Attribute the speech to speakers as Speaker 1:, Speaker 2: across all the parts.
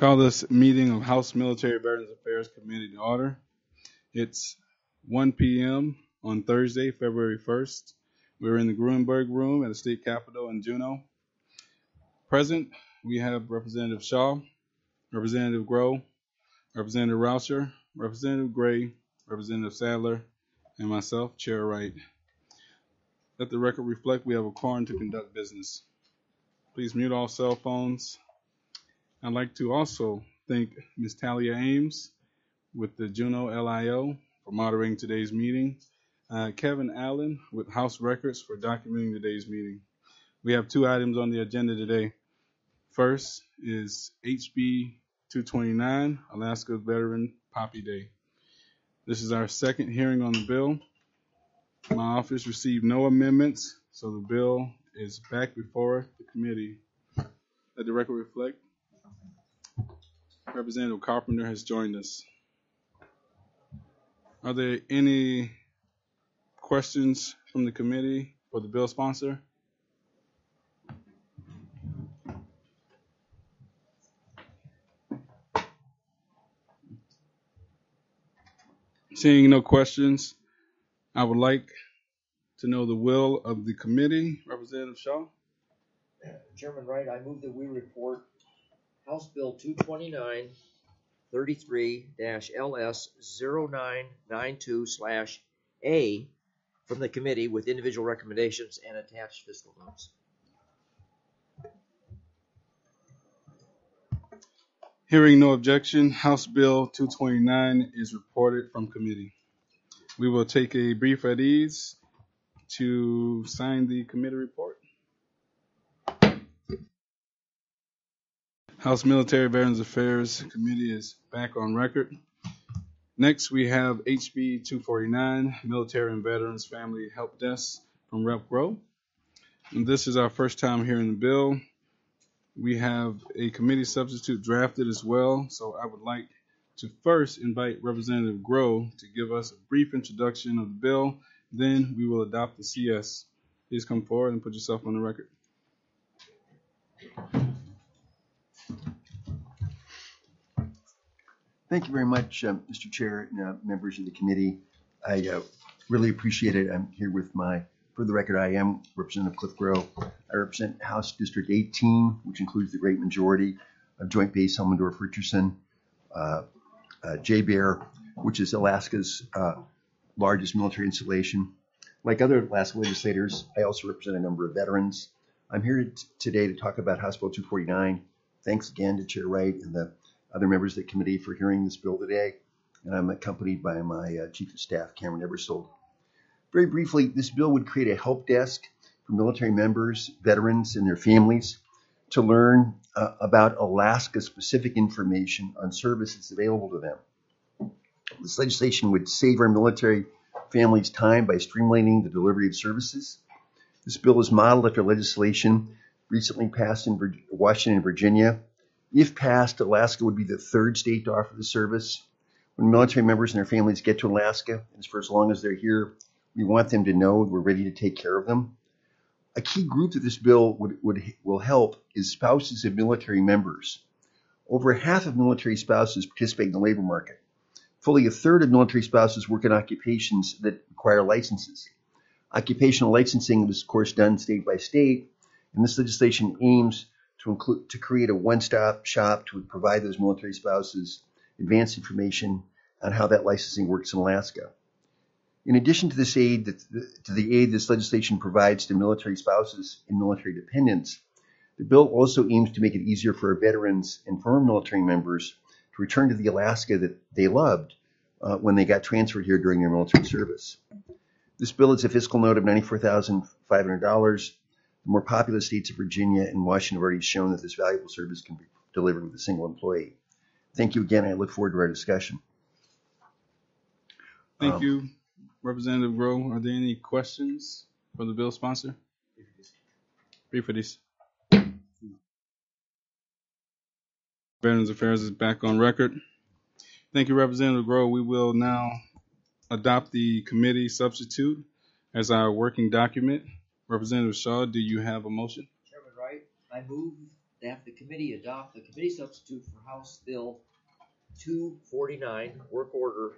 Speaker 1: Call this meeting of House Military Veterans Affairs Committee to order. It's 1 p.m. on Thursday, February 1st. We're in the Gruenberg Room at the State Capitol in Juneau. Present, we have Representative Shaw, Representative Grow, Representative Rauscher, Representative Gray, Representative Sadler, and myself, Chair Wright. Let the record reflect we have a quorum to conduct business. Please mute all cell phones. I'd like to also thank Ms. Talia Ames with the Juneau LIO for moderating today's meeting. Kevin Allen with House Records for documenting today's meeting. We have two items on the agenda today. First is HB 229, Alaska Veteran Poppy Day. This is our second hearing on the bill. My office received no amendments, so the bill is back before the committee. Let the record reflect Representative Carpenter has joined us. Are there any questions from the committee for the bill sponsor? Seeing no questions, I would like to know the will of the committee. Representative Shaw?
Speaker 2: Chairman Wright, I move that we report House Bill 229 33-LS0992/A from the committee with individual recommendations and attached fiscal notes.
Speaker 1: Hearing no objection, House Bill 229 is reported from committee. We will take a brief at ease to sign the committee report. House Military Veterans Affairs Committee is back on record. Next, we have HB 249, Military and Veterans Family Help Desk from Rep. Grow. And this is our first time hearing the bill. We have a committee substitute drafted as well, so I would like to first invite Representative Grow to give us a brief introduction of the bill. Then we will adopt the CS. Please come forward and put yourself on the record.
Speaker 3: Thank you very much, Mr. Chair and members of the committee. I really appreciate it. I'm here with for the record, I am Representative Cliff Grow. I represent House District 18, which includes the great majority of Joint Base Elmendorf-Richardson, JBER, which is Alaska's largest military installation. Like other Alaska legislators, I also represent a number of veterans. I'm here today to talk about House Bill 249. Thanks again to Chair Wright and the other members of the committee for hearing this bill today. And I'm accompanied by my Chief of Staff, Cameron Ebersold. Very briefly, this bill would create a help desk for military members, veterans, and their families to learn about Alaska-specific information on services available to them. This legislation would save our military families time by streamlining the delivery of services. This bill is modeled after legislation recently passed in Washington and Virginia. If passed, Alaska would be the third state to offer the service. When military members and their families get to Alaska, and for as long as they're here, we want them to know we're ready to take care of them. A key group that this bill will help is spouses of military members. Over half of military spouses participate in the labor market. Fully a third of military spouses work in occupations that require licenses. Occupational licensing is, of course, done state by state, and this legislation aims to create a one-stop shop to provide those military spouses advanced information on how that licensing works in Alaska. In addition to this aid, this legislation provides to military spouses and military dependents, the bill also aims to make it easier for our veterans and former military members to return to the Alaska that they loved when they got transferred here during their military service. This bill is a fiscal note of $94,500. The more populous states of Virginia and Washington have already shown that this valuable service can be delivered with a single employee. Thank you again. I look forward to our discussion.
Speaker 1: Thank you, Representative Grow. Are there any questions for the bill sponsor? Brief for this. Veterans Affairs is back on record. Thank you, Representative Grow. We will now adopt the committee substitute as our working document. Representative Shaw, do you have a motion?
Speaker 2: Chairman Wright, I move that the committee adopt the committee substitute for House Bill 249, Work Order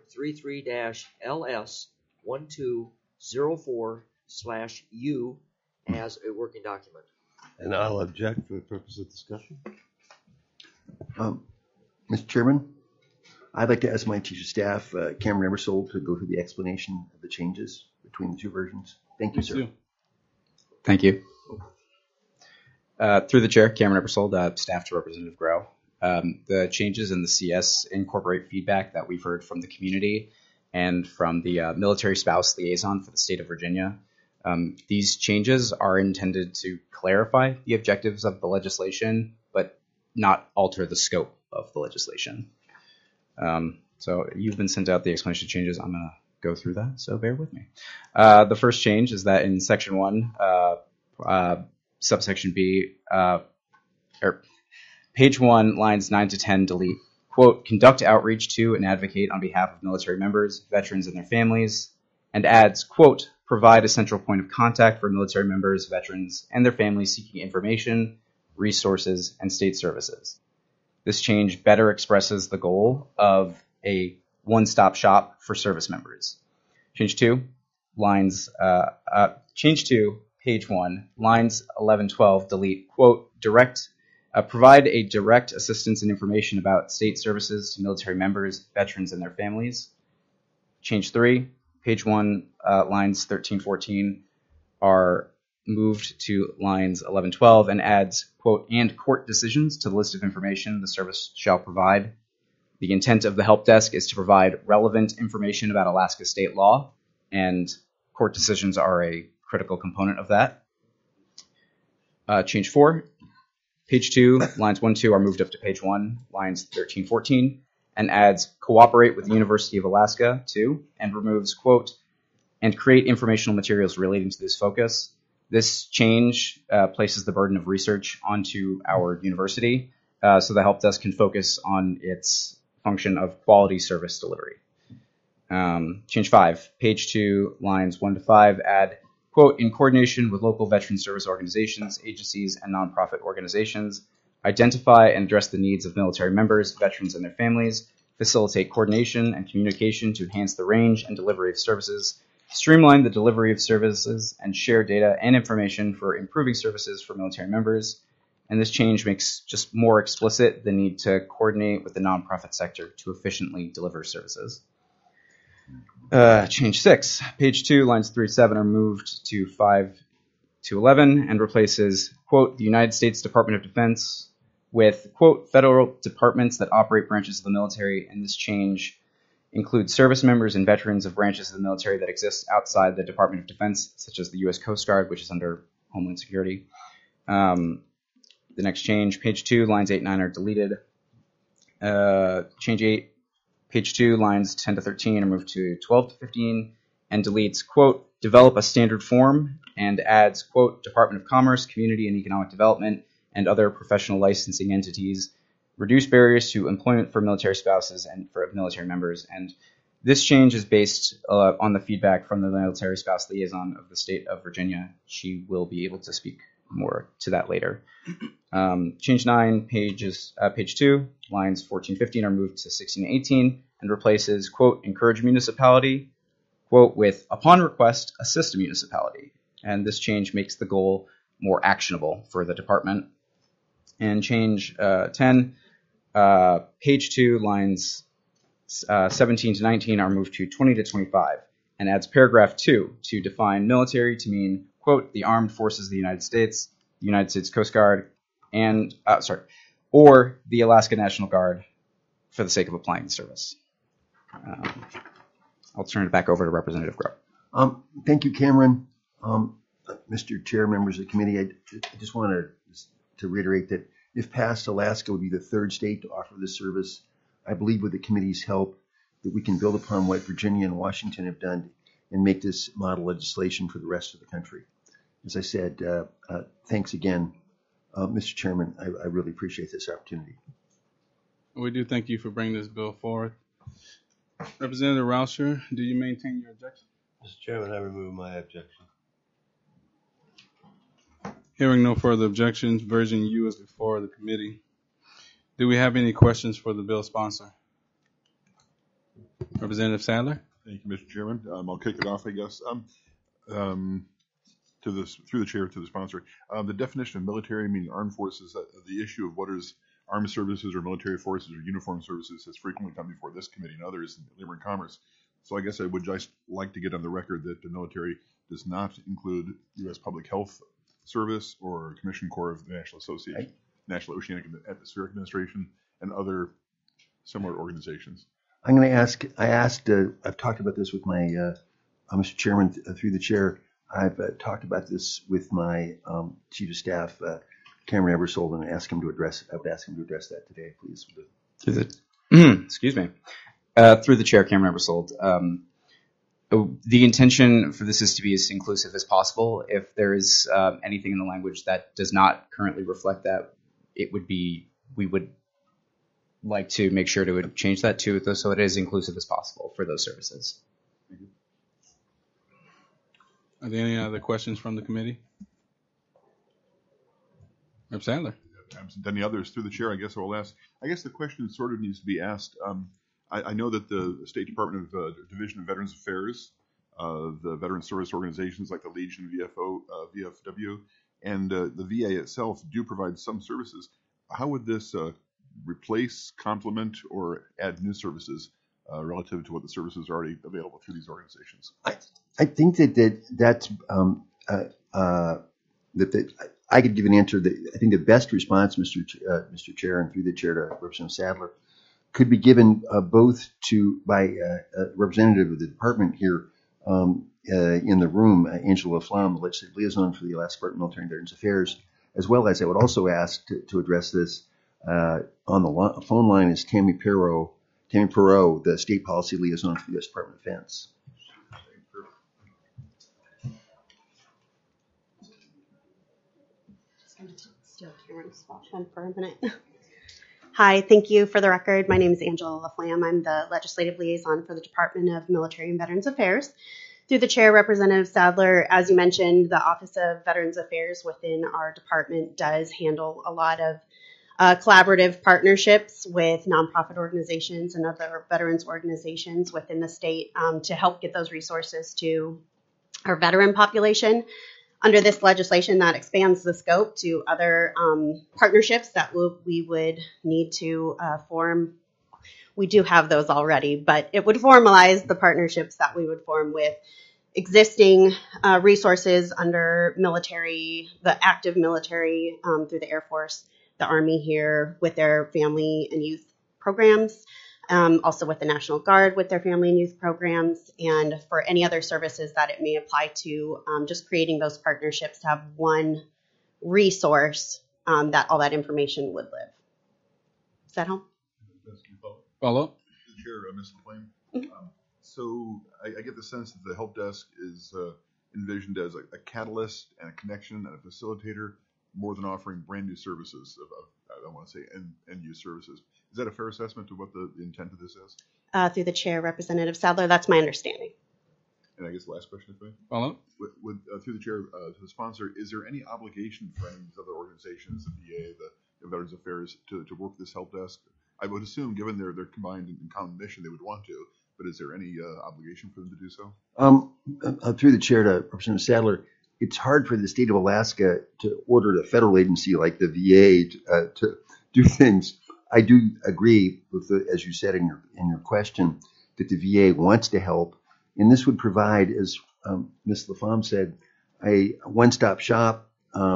Speaker 2: 33-LS1204/U as a working document.
Speaker 4: And I'll object for the purpose of discussion.
Speaker 3: Mr. Chairman, I'd like to ask my teacher staff, Cameron Eversole, to go through the explanation of the changes between the two versions. Thank you,
Speaker 1: Thank
Speaker 3: sir.
Speaker 1: you.
Speaker 5: Thank you. Through the chair, Cameron Eppersold, staff to Representative Grow. The changes in the CS incorporate feedback that we've heard from the community and from the military spouse liaison for the state of Virginia. These changes are intended to clarify the objectives of the legislation, but not alter the scope of the legislation. So you've been sent out the explanation changes. I'm going to go through that, so bear with me. The first change is that in Section 1, subsection B, or page 1, lines 9 to 10, delete, quote, conduct outreach to and advocate on behalf of military members, veterans, and their families, and adds, quote, provide a central point of contact for military members, veterans, and their families seeking information, resources, and state services. This change better expresses the goal of a one-stop shop for service members. Change 2, page 1, lines 11-12, delete, quote, provide a direct assistance and information about state services to military members, veterans, and their families. Change 3, page 1, lines 13-14 are moved to lines 11-12 and adds, quote, and court decisions to the list of information the service shall provide. The intent of the help desk is to provide relevant information about Alaska state law, and court decisions are a critical component of that. Change 4, page 2, lines 1-2 are moved up to page 1, lines 13-14, and adds cooperate with the University of Alaska, too, and removes, quote, and create informational materials relating to this focus. This change places the burden of research onto our university, so the help desk can focus on its function of quality service delivery. Change 5, page 2, lines 1-5, add, quote, in coordination with local veteran service organizations, agencies, and nonprofit organizations, identify and address the needs of military members, veterans, and their families, facilitate coordination and communication to enhance the range and delivery of services, streamline the delivery of services, and share data and information for improving services for military members. And this change makes just more explicit the need to coordinate with the nonprofit sector to efficiently deliver services. Change 6, page 2, lines 3-7 are moved to 5-11 and replaces, quote, the United States Department of Defense with, quote, federal departments that operate branches of the military. And this change includes service members and veterans of branches of the military that exist outside the Department of Defense, such as the U.S. Coast Guard, which is under Homeland Security. The next change, page 2, lines 8-9 are deleted. Change 8, page 2, lines 10-13 are moved to 12-15 and deletes, quote, develop a standard form, and adds, quote, Department of Commerce, Community and Economic Development, and other professional licensing entities, reduce barriers to employment for military spouses and for military members. And this change is based on the feedback from the military spouse liaison of the state of Virginia. She will be able to speak more to that later. Change 9, page 2, lines 14-15 are moved to 16-18 and replaces, quote, encourage municipality, quote, with upon request, assist a municipality. And this change makes the goal more actionable for the department. And change 10, page 2, lines 17-19 are moved to 20-25 and adds paragraph 2 to define military to mean, quote, the armed forces of the United States Coast Guard, and, or the Alaska National Guard for the sake of applying the service. I'll turn it back over to Representative Grow.
Speaker 3: Thank you, Cameron. Mr. Chair, members of the committee, I just wanted to reiterate that if passed, Alaska would be the third state to offer this service. I believe with the committee's help that we can build upon what Virginia and Washington have done and make this model legislation for the rest of the country. As I said, thanks again, Mr. Chairman. I really appreciate this opportunity.
Speaker 1: We do thank you for bringing this bill forward. Representative Rauscher, do you maintain your objection?
Speaker 4: Mr. Chairman, I remove my objection.
Speaker 1: Hearing no further objections, version U is before the committee. Do we have any questions for the bill sponsor? Representative Sadler?
Speaker 6: Thank you, Mr. Chairman. I'll kick it off, I guess. Through the chair to the sponsor. The definition of military, meaning armed forces, the issue of what is armed services or military forces or uniformed services has frequently come before this committee and others in Labor and Commerce. So I guess I would just like to get on the record that the military does not include U.S. Public Health Service or Commissioned Corps of the National Association, National Oceanic and Atmospheric Administration, and other similar organizations.
Speaker 3: I'm going to ask, I've talked about this with my, Mr. Chairman, through the chair. I've talked about this with my Chief of Staff, Cameron Eversold, and I would ask him to address that today, please.
Speaker 5: Excuse me. Through the chair, Cameron Eversold. The intention for this is to be as inclusive as possible. If there is anything in the language that does not currently reflect that, we would like to make sure to change that to so it is inclusive as possible for those services.
Speaker 1: Are there any other questions from the committee? Representative Sadler.
Speaker 6: Absent any others, through the chair, I guess I will ask. I guess the question sort of needs to be asked. I know that the State Department of Division of Veterans Affairs, the veteran service organizations like the Legion, VFW, and the VA itself do provide some services. How would this replace, complement, or add new services relative to what the services are already available through these organizations?
Speaker 3: I think that's I could give an answer that I think the best response, Mr. Chair, and through the chair to Representative Sadler, could be given both by a representative of the department here in the room, Angela Flom, the legislative liaison for the Alaska Department of Military and Veterans Affairs, as well as I would also ask to address this on the phone line is Tammy Perot, the state policy liaison for the U.S. Department of Defense.
Speaker 7: Still Cameron's spot one for a minute. Hi, thank you. For the record, my name is Angela LaFlamme. I'm the legislative liaison for the Department of Military and Veterans Affairs. Through the chair, Representative Sadler, as you mentioned, the Office of Veterans Affairs within our department does handle a lot of collaborative partnerships with nonprofit organizations and other veterans organizations within the state to help get those resources to our veteran population. Under this legislation, that expands the scope to other partnerships that we would need to form. We do have those already, but it would formalize the partnerships that we would form with existing resources under military, the active military through the Air Force, the Army here with their family and youth programs, also with the National Guard with their family and youth programs, and for any other services that it may apply to, just creating those partnerships to have one resource that all that information would live. Does that help?
Speaker 1: Follow up?
Speaker 6: The chair, Ms. LaFlamme. So I get the sense that the help desk is envisioned as a catalyst and a connection and a facilitator, more than offering brand new services. I want to say end use services. Is that a fair assessment of what the intent of this is?
Speaker 7: Through the chair, Representative Sadler, that's my understanding.
Speaker 6: And I guess the last question, if I may.
Speaker 1: Follow up?
Speaker 6: Through the chair to the sponsor, is there any obligation for any of these other organizations, the VA, the Veterans Affairs, to work with this help desk? I would assume, given their combined and common mission, they would want to. But is there any obligation for them to do so?
Speaker 3: Through the chair to Representative Sadler, it's hard for the state of Alaska to order the federal agency like the VA to do things. I do agree with, as you said in your question, that the VA wants to help, and this would provide, as Ms. LaFlamme said, a one-stop shop.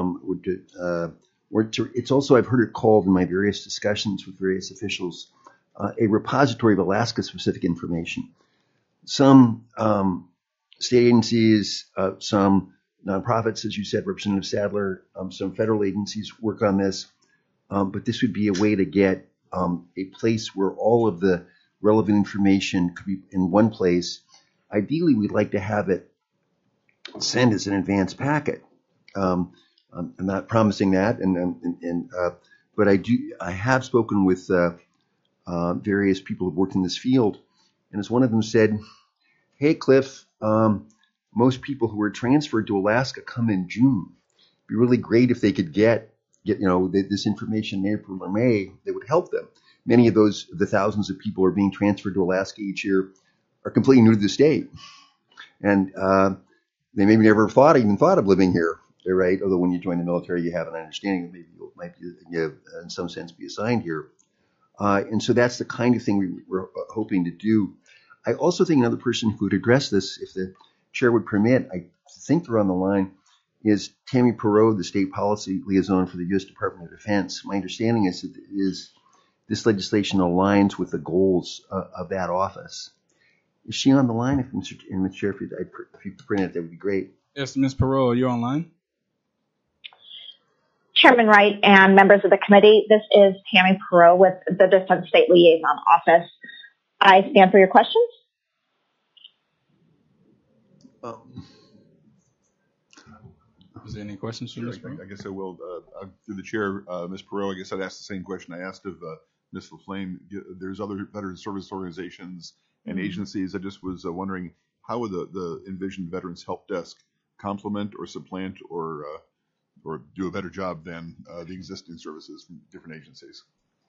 Speaker 3: It's also, I've heard it called in my various discussions with various officials, a repository of Alaska-specific information. Some state agencies, some nonprofits, as you said, Representative Sadler, some federal agencies work on this, but this would be a way to get a place where all of the relevant information could be in one place. Ideally, we'd like to have it sent as an advance packet. I'm not promising that, but I have spoken with various people who've worked in this field, and as one of them said, "Hey, Cliff, most people who are transferred to Alaska come in June, be really great if they could get this information in April or May that would help them. Many of the thousands of people who are being transferred to Alaska each year are completely new to the state, and they maybe never even thought of living here, right? Although when you join the military, you have an understanding that maybe you might be, in some sense, be assigned here. And so that's the kind of thing we were hoping to do. I also think another person who would address this, if the chair would permit, I think they're on the line, is Tammy Perot, the state policy liaison for the U.S. Department of Defense. My understanding is this legislation aligns with the goals of that office. Is she on the line? If Mr. Chair, if you could print it, that would be great.
Speaker 1: Yes, Ms. Perot, are you online?
Speaker 8: Chairman Wright and members of the committee, this is Tammy Perot with the Defense State Liaison Office. I stand for your questions.
Speaker 1: Is there any questions for
Speaker 6: Sure,
Speaker 1: Ms. Perot?
Speaker 6: I guess I will. Through the chair, Ms. Perot, I guess I'd ask the same question I asked of Ms. LaFlame. There's other veteran service organizations and agencies. I just was wondering, how would the envisioned Veterans Help Desk complement or supplant or do a better job than the existing services from different agencies?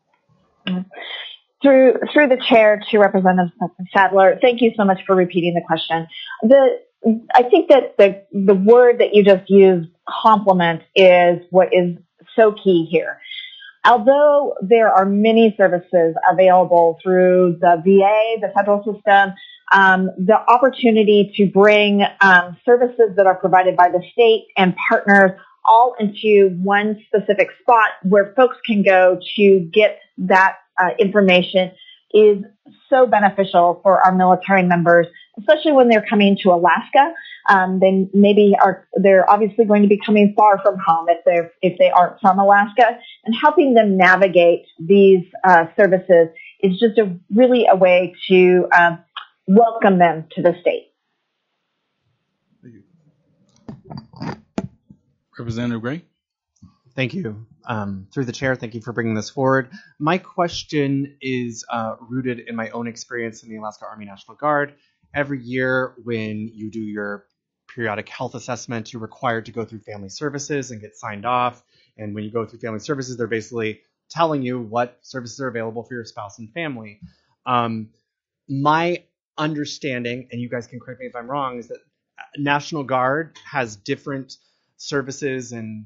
Speaker 8: Through the chair to Representative Sadler, thank you so much for repeating the question. I think that the word that you just used, complement, is what is so key here. Although there are many services available through the VA, the federal system, the opportunity to bring services that are provided by the state and partners all into one specific spot where folks can go to get that information is so beneficial for our military members, especially when they're coming to Alaska. They're obviously going to be coming far from home if they aren't from Alaska, and helping them navigate these services is just really a way to welcome them to the state.
Speaker 6: Thank you.
Speaker 1: Representative Gray?
Speaker 5: Thank you. Through the chair, thank you for bringing this forward. My question is rooted in my own experience in the Alaska Army National Guard. Every year when you do your periodic health assessment, you're required to go through family services and get signed off. And when you go through family services, they're basically telling you what services are available for your spouse and family. My understanding, and you guys can correct me if I'm wrong, is that National Guard has different services and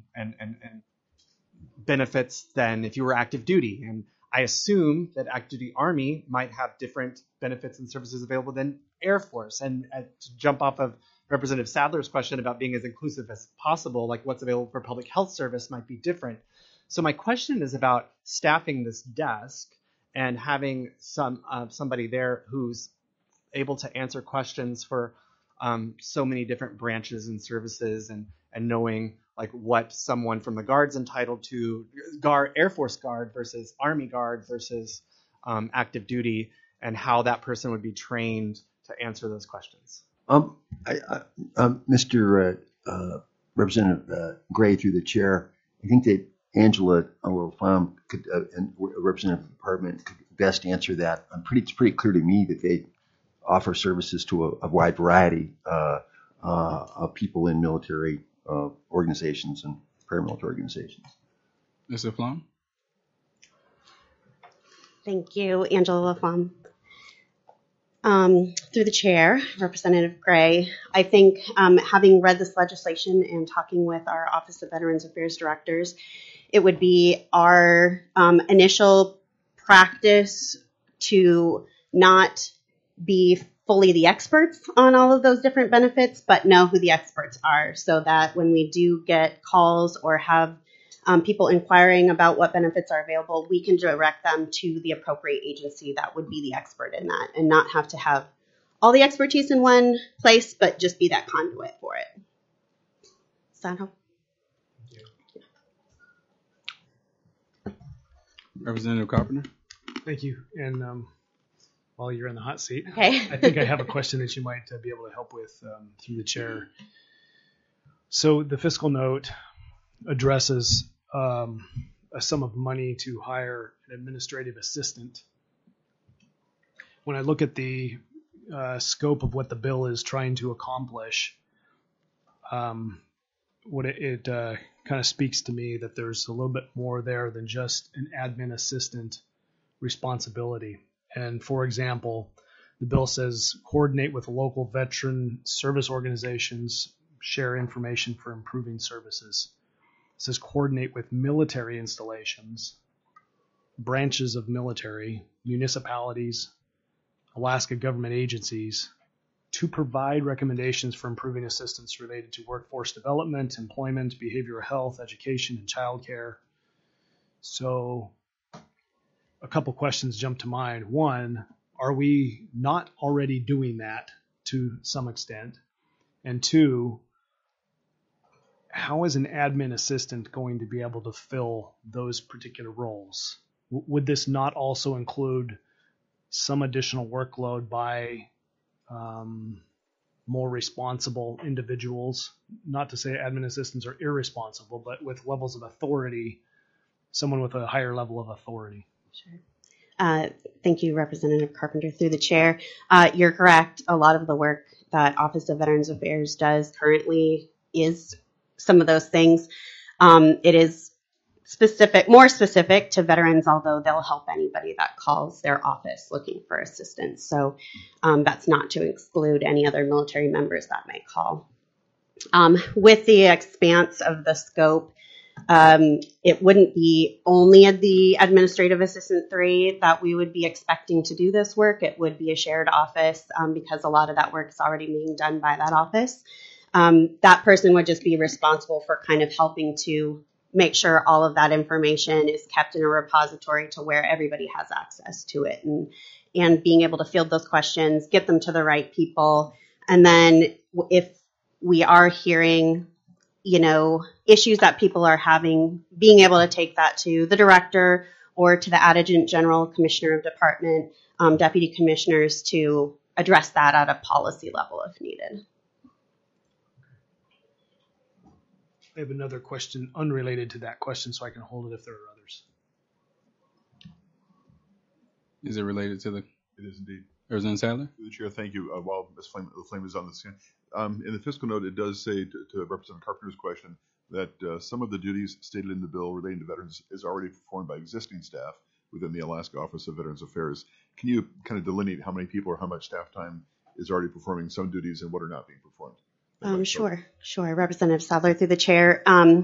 Speaker 5: benefits than if you were active duty. And I assume that active duty Army might have different benefits and services available than Air Force. And to jump off of Representative Sadler's question about being as inclusive as possible, like what's available for public health service might be different. So my question is about staffing this desk and having somebody there who's able to answer questions for so many different branches and services, and knowing like what someone from the Guard's entitled to, Air Force Guard versus Army Guard versus active duty, and how that person would be trained to answer those questions.
Speaker 3: Mr. Representative Gray, through the chair, I think that Angela Laflamme could, and representative of the department, could best answer that. It's pretty clear to me that they offer services to a wide variety of people in military organizations and paramilitary organizations.
Speaker 1: Ms. Laflamme?
Speaker 7: Thank you, Angela Laflamme. Through the chair, Representative Gray, I think having read this legislation and talking with our Office of Veterans Affairs directors, it would be our initial practice to not be fully the experts on all of those different benefits, but know who the experts are, so that when we do get calls or have people inquiring about what benefits are available, we can direct them to the appropriate agency that would be the expert in that, and not have to have all the expertise in one place, but just be that conduit for it. Does that help?
Speaker 1: Representative Carpenter?
Speaker 9: Thank you. And while you're in the hot seat,
Speaker 7: Okay.
Speaker 9: I think I have a question that you might be able to help with through the chair. So the fiscal note addresses a sum of money to hire an administrative assistant. When I look at the scope of what the bill is trying to accomplish, what it kind of speaks to me that there's a little bit more there than just an admin assistant responsibility. And for example, the bill says coordinate with local veteran service organizations, share information for improving services. It says coordinate with military installations, branches of military, municipalities, Alaska government agencies to provide recommendations for improving assistance related to workforce development, employment, behavioral health, education, and childcare. So a couple questions jump to mind. One, are we not already doing that to some extent? And two, how is an admin assistant going to be able to fill those particular roles? Would this not also include some additional workload by more responsible individuals? Not to say admin assistants are irresponsible, but with levels of authority, someone with a higher level of authority.
Speaker 7: Sure. Thank you, Representative Carpenter, through the chair. You're correct. A lot of the work that Office of Veterans Affairs does currently is some of those things. It is more specific to veterans, although they'll help anybody that calls their office looking for assistance. So that's not to exclude any other military members that may call. With the expanse of the scope, it wouldn't be only at the Administrative Assistant 3 that we would be expecting to do this work. It would be a shared office because a lot of that work is already being done by that office. That person would just be responsible for kind of helping to make sure all of that information is kept in a repository to where everybody has access to it, and being able to field those questions, get them to the right people. And then if we are hearing, issues that people are having, being able to take that to the director or to the Adjutant General, Commissioner of Department, Deputy Commissioners to address that at a policy level if needed.
Speaker 9: I have another question unrelated to that question, so I can hold it if there are others.
Speaker 1: Is it related to the?
Speaker 6: It is indeed.
Speaker 1: Representative Sadler?
Speaker 6: Through the chair, thank you. While Ms. Flame is on the scene, in the fiscal note, it does say to Representative Carpenter's question that some of the duties stated in the bill relating to veterans is already performed by existing staff within the Alaska Office of Veterans Affairs. Can you kind of delineate how many people or how much staff time is already performing some duties and what are not being performed?
Speaker 7: Sure. Representative Sadler, through the chair.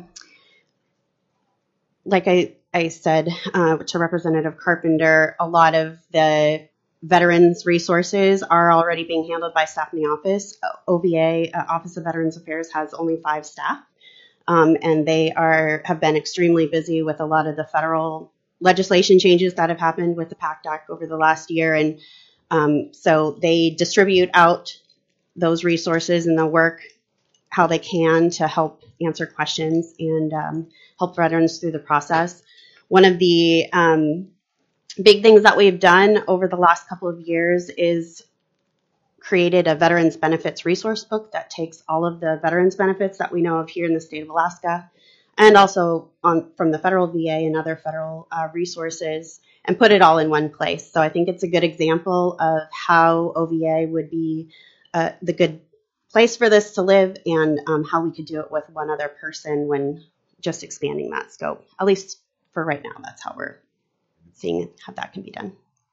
Speaker 7: Like I said to Representative Carpenter, a lot of the veterans resources are already being handled by staff in the office. OVA, Office of Veterans Affairs, has only 5 staff, and they have been extremely busy with a lot of the federal legislation changes that have happened with the PACT Act over the last year, and so they distribute out those resources and the work how they can to help answer questions and help veterans through the process. One of the big things that we've done over the last couple of years is created a veterans benefits resource book that takes all of the veterans benefits that we know of here in the state of Alaska, and also from the federal VA and other federal resources, and put it all in one place. So I think it's a good example of how OVA would be the good place for this to live, and how we could do it with one other person when just expanding that scope. At least for right now, that's how we're seeing how that can be done.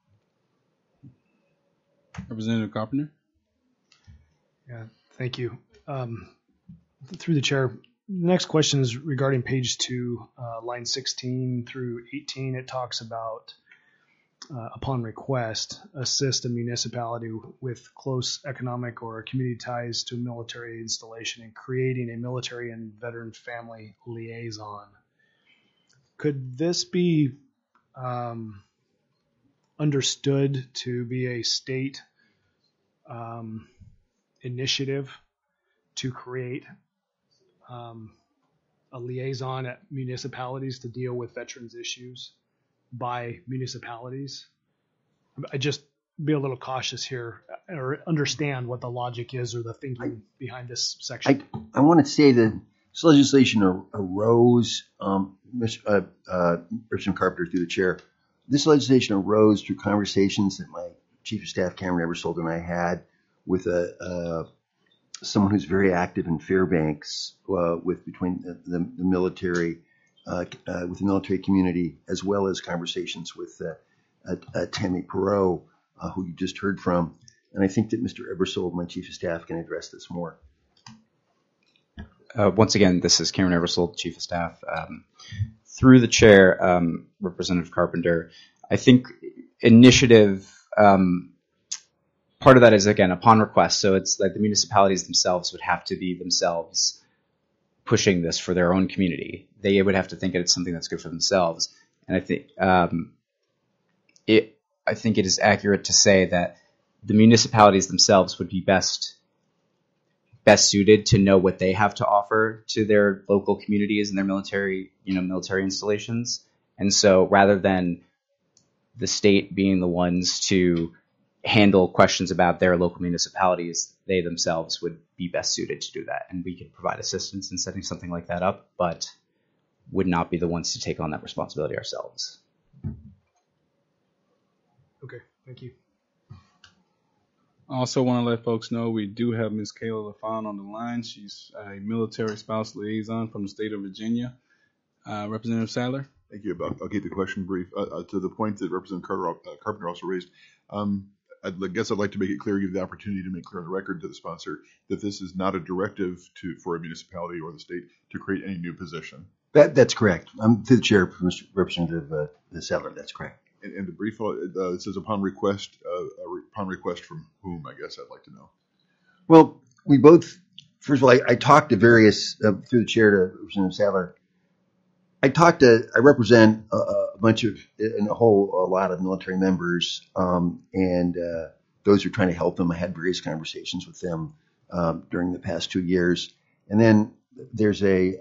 Speaker 1: Representative Carpenter?
Speaker 9: Yeah, thank you. Through the chair, the next question is regarding page 2, line 16 through 18. It talks about upon request, assist a municipality with close economic or community ties to a military installation and creating a military and veteran family liaison. Could this be understood to be a state initiative to create a liaison at municipalities to deal with veterans issues by municipalities? I just be a little cautious here, or understand what the logic is or the thinking behind this section.
Speaker 3: I want to say that this legislation arose, Representative Carpenter through the chair, this legislation arose through conversations that my Chief of Staff Cameron Eversold and I had with a someone who's very active in Fairbanks between the military, with the military community, as well as conversations with Tammy Perot, who you just heard from. And I think that Mr. Ebersold, my chief of staff, can address this more.
Speaker 5: Once again, this is Cameron Eversold, Chief of Staff. Through the chair, Representative Carpenter, I think initiative, part of that is, again, upon request. So it's like the municipalities themselves would have to be themselves pushing this for their own community. They would have to think it's something that's good for themselves. And I think it is accurate to say that the municipalities themselves would be best suited to know what they have to offer to their local communities and their military installations. And so rather than the state being the ones to handle questions about their local municipalities, they themselves would be best suited to do that. And we could provide assistance in setting something like that up, but would not be the ones to take on that responsibility ourselves.
Speaker 9: Okay, thank you.
Speaker 1: I also want to let folks know we do have Ms. Kayla LaFawn on the line. She's a military spouse liaison from the state of Virginia. Representative Sadler?
Speaker 6: Thank you. I'll keep the question brief. To the point that Representative Carpenter also raised, I guess I'd like to make it clear, give the opportunity to make clear on the record to the sponsor that this is not a directive for a municipality or the state to create any new position.
Speaker 3: That's correct. I'm to the chair, Mr. Representative Sadler. That's correct.
Speaker 6: And the brief, it says upon request from whom, I guess I'd like to know.
Speaker 3: Well, we both, first of all, I talked to various, through the chair to Representative Sadler. I represent a lot of military members, and those who are trying to help them. I had various conversations with them during the past 2 years. And then there's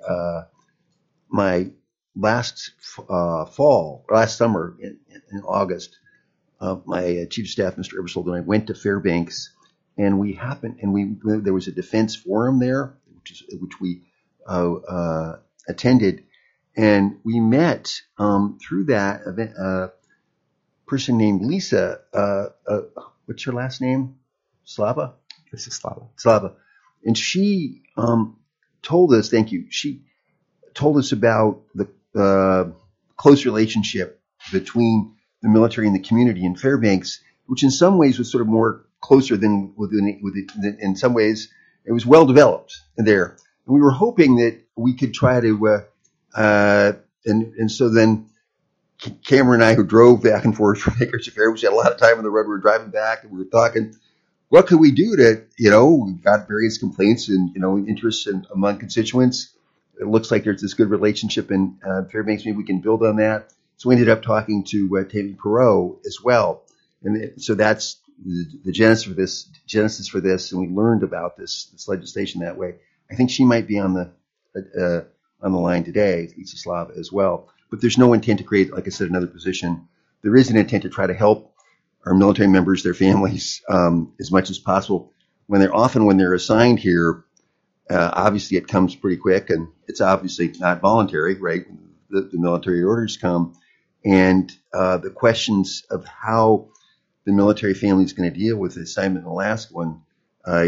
Speaker 3: my last summer in August, my chief of staff, Mr. Ebersold, and I went to Fairbanks, and there was a defense forum there, which we attended, and we met through that event a person named Lisa. What's her last name? Slava.
Speaker 5: This is Slava.
Speaker 3: Slava, and she told us. Thank you. She told us about the close relationship between the military and the community in Fairbanks, which in some ways was sort of more closer than in some ways it was well developed there. And we were hoping that we could try to, and so then Cameron and I, who drove back and forth from Acres Fair, we had a lot of time on the road. We were driving back and we were talking, what could we do to, we've got various complaints and, interests among constituents. It looks like there's this good relationship in Fairbanks. Maybe we can build on that. So we ended up talking to Tammy Perot as well. And so that's the genesis for this. And we learned about this legislation that way. I think she might be on the line today, Lisa Slava, as well. But there's no intent to create, like I said, another position. There is an intent to try to help our military members, their families, as much as possible. When they're assigned here, obviously it comes pretty quick, and it's obviously not voluntary, right? The military orders come, and the questions of how the military family is going to deal with the assignment in the last one are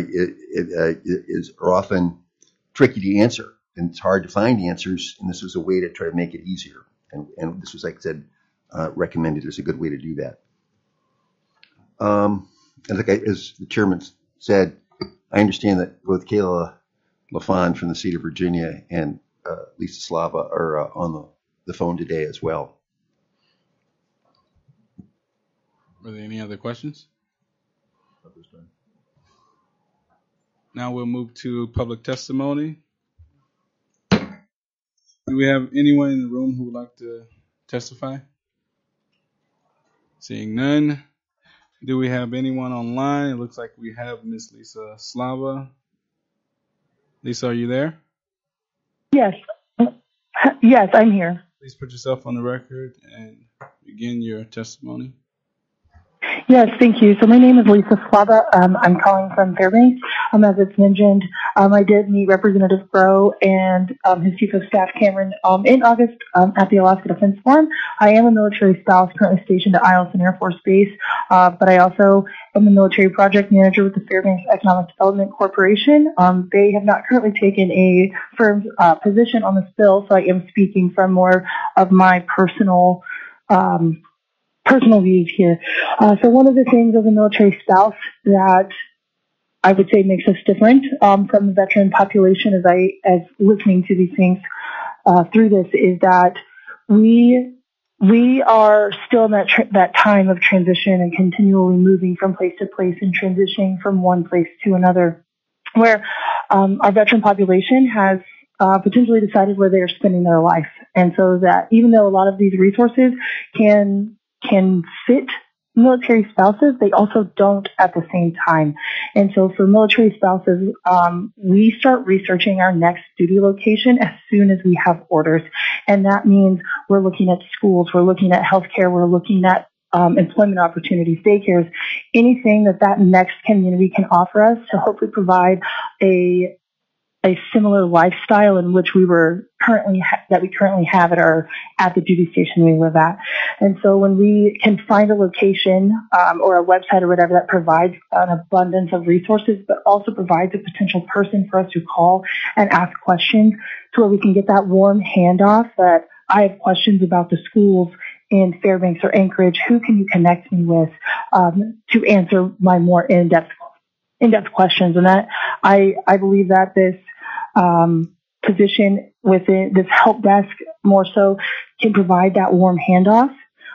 Speaker 3: often tricky to answer, and it's hard to find answers. And this was a way to try to make it easier. And this was, like I said, recommended as a good way to do that. As the chairman said, I understand that both Kayla LaFawn from the state of Virginia and Lisa Slava are on the phone today as well.
Speaker 1: Are there any other questions? Not this time. Now we'll move to public testimony. Do we have anyone in the room who would like to testify? Seeing none. Do we have anyone online? It looks like we have Miss Lisa Slava. Lisa, are you there?
Speaker 10: Yes. Yes, I'm here.
Speaker 1: Please put yourself on the record and begin your testimony.
Speaker 10: Yes, thank you. So my name is Lisa Slava. I'm calling from Fairbanks. As it's mentioned, I did meet Representative Groh and his Chief of Staff Cameron in August at the Alaska Defense Forum. I am a military spouse currently stationed at Eielson Air Force Base, but I also am the military project manager with the Fairbanks Economic Development Corporation. They have not currently taken a firm position on this bill, so I am speaking from more of my personal views here. So one of the things as a military spouse that I would say makes us different from the veteran population as listening to these things through this is that we are still in that time of transition and continually moving from place to place and transitioning from one place to another, where our veteran population has potentially decided where they are spending their life. And so that even though a lot of these resources can fit military spouses, they also don't at the same time. And so for military spouses, we start researching our next duty location as soon as we have orders. And that means we're looking at schools, we're looking at healthcare, we're looking at employment opportunities, daycares, anything that next community can offer us to hopefully provide a similar lifestyle in which we currently have at the duty station we live at. And so when we can find a location or a website or whatever that provides an abundance of resources, but also provides a potential person for us to call and ask questions, to where we can get that warm handoff that I have questions about the schools in Fairbanks or Anchorage, who can you connect me with to answer my more in-depth questions? And that I believe that this position within this help desk more so can provide that warm handoff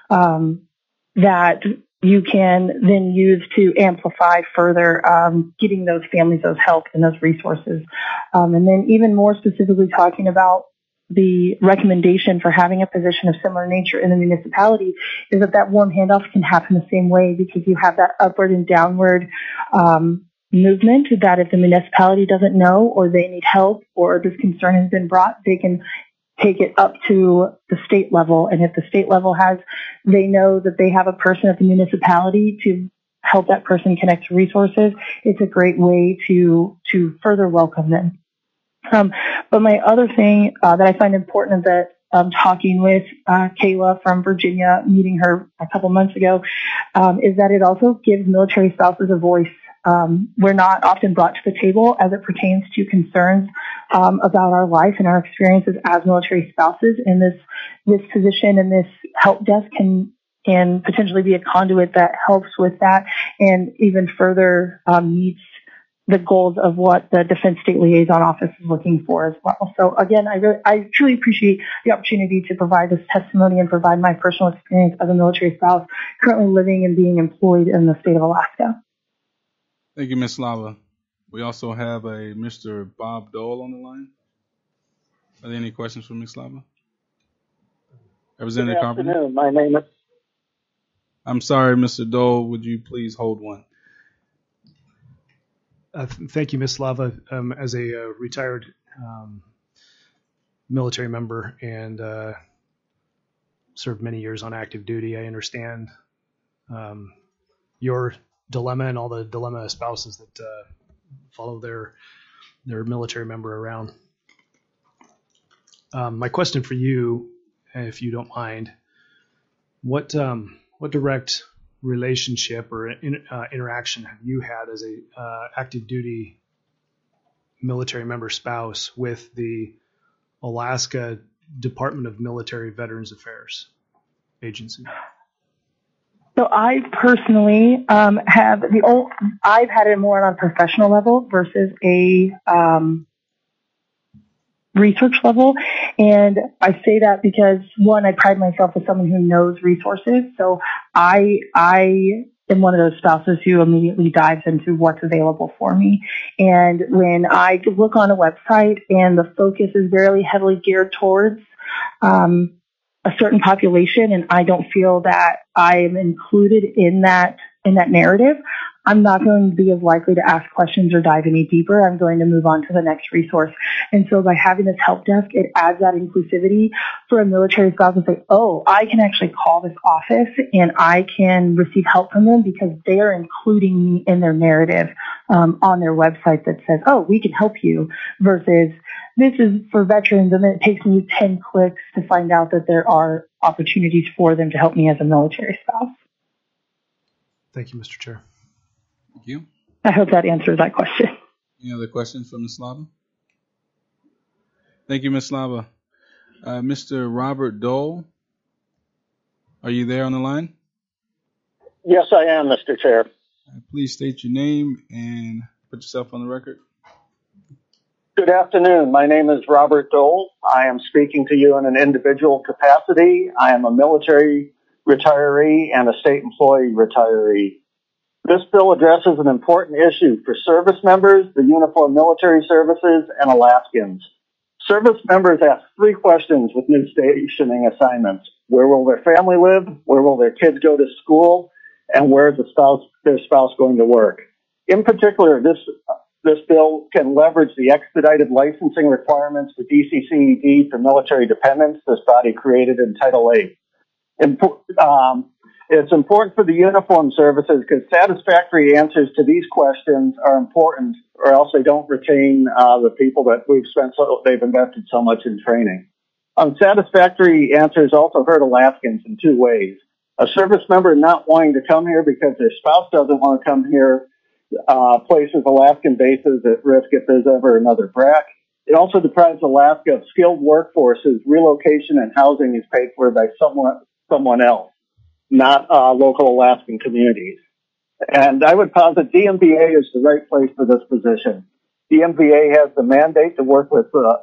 Speaker 10: that you can then use to amplify further getting those families those help and those resources. And then even more specifically talking about the recommendation for having a position of similar nature in the municipality is that warm handoff can happen the same way, because you have that upward and downward movement that if the municipality doesn't know or they need help or this concern has been brought, they can take it up to the state level. And if the state level they know that they have a person at the municipality to help that person connect to resources, it's a great way to further welcome them. But my other thing that I find important is that talking with Kayla from Virginia, meeting her a couple months ago, is that it also gives military spouses a voice. We're not often brought to the table as it pertains to concerns about our life and our experiences as military spouses. And this position and this help desk can potentially be a conduit that helps with that and even further meets the goals of what the Defense State Liaison Office is looking for as well. So again, I truly appreciate the opportunity to provide this testimony and provide my personal experience as a military spouse currently living and being employed in the state of Alaska.
Speaker 1: Thank you, Ms. Slava. We also have a Mr. Bob Dole on the line. Are there any questions for Ms. Slava? Representative Carpenter?
Speaker 11: Good afternoon. My name is...
Speaker 1: I'm sorry, Mr. Dole. Would you please hold one?
Speaker 9: Thank you, Ms. Slava. As a retired military member and served many years on active duty, I understand your dilemma and all the dilemma spouses that follow their military member around. My question for you, if you don't mind, what direct relationship or interaction have you had as a active duty military member spouse with the Alaska Department of Military Veterans Affairs agency?
Speaker 10: So I personally I've had it more on a professional level versus a research level. And I say that because, one, I pride myself as someone who knows resources. So I am one of those spouses who immediately dives into what's available for me. And when I look on a website and the focus is very heavily geared towards a certain population and I don't feel that I am included in that narrative, I'm not going to be as likely to ask questions or dive any deeper. I'm going to move on to the next resource. And so by having this help desk, it adds that inclusivity for a military spouse to say, oh, I can actually call this office and I can receive help from them because they are including me in their narrative on their website that says, oh, we can help you, versus this is for veterans, and then it takes me 10 clicks to find out that there are opportunities for them to help me as a military spouse.
Speaker 9: Thank you, Mr. Chair.
Speaker 1: Thank you.
Speaker 10: I hope that answers that question.
Speaker 1: Any other questions for Ms. Slava? Thank you, Ms. Slava. Mr. Robert Dole, are you there on the line?
Speaker 11: Yes, I am, Mr. Chair.
Speaker 1: Please state your name and put yourself on the record.
Speaker 11: Good afternoon. My name is Robert Dole. I am speaking to you in an individual capacity. I am a military retiree and a state employee retiree. This bill addresses an important issue for service members, the uniformed military services, and Alaskans. Service members ask 3 questions with new stationing assignments. Where will their family live? Where will their kids go to school? And where is their spouse going to work? In particular, this bill can leverage the expedited licensing requirements for DCCED for military dependents this body created in Title VIII. It's important for the uniformed services because satisfactory answers to these questions are important, or else they don't retain the people that they've invested so much in training. Unsatisfactory answers also hurt Alaskans in 2 ways. A service member not wanting to come here because their spouse doesn't want to come here places Alaskan bases at risk if there's ever another BRAC. It also deprives Alaska of skilled workforces. Relocation and housing is paid for by someone else, not local Alaskan communities. And I would posit DMVA is the right place for this position. DMVA has the mandate to work with the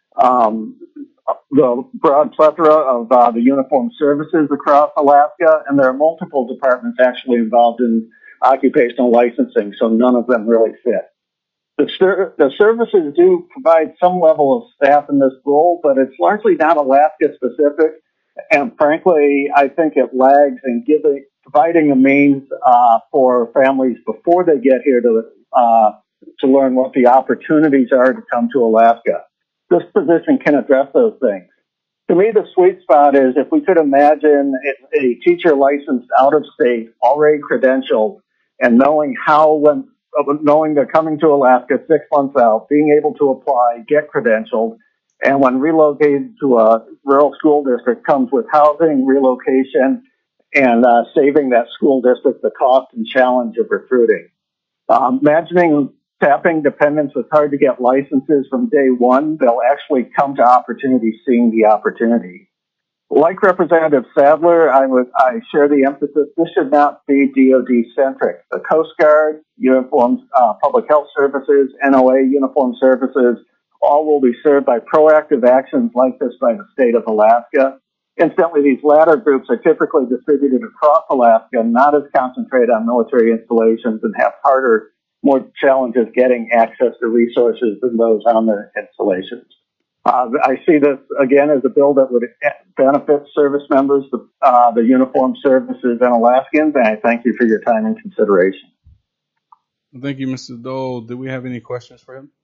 Speaker 11: broad plethora of the uniformed services across Alaska, and there are multiple departments actually involved in occupational licensing, so none of them really fit. The services do provide some level of staff in this role, but it's largely not Alaska specific, and frankly, I think it lags in providing a means for families before they get here to learn what the opportunities are to come to Alaska. This position can address those things. To me, the sweet spot is if we could imagine a teacher licensed out of state, already credentialed, and knowing they're coming to Alaska 6 months out, being able to apply, get credentialed, and when relocated to a rural school district comes with housing, relocation, and saving that school district the cost and challenge of recruiting. Imagining staffing dependents it's hard to get licenses from day one, they'll actually come to opportunity seeing the opportunity. Like Representative Sadler, I share the emphasis. This should not be DoD-centric. The Coast Guard, uniformed public health services, NOA uniformed services, all will be served by proactive actions like this by the state of Alaska. Incidentally, these latter groups are typically distributed across Alaska, not as concentrated on military installations, and have more challenges getting access to resources than those on the installations. I see this, again, as a bill that would benefit service members, the uniformed services, and Alaskans, and I thank you for your time and consideration.
Speaker 1: Well, thank you, Mr. Dole. Do we have any questions for him?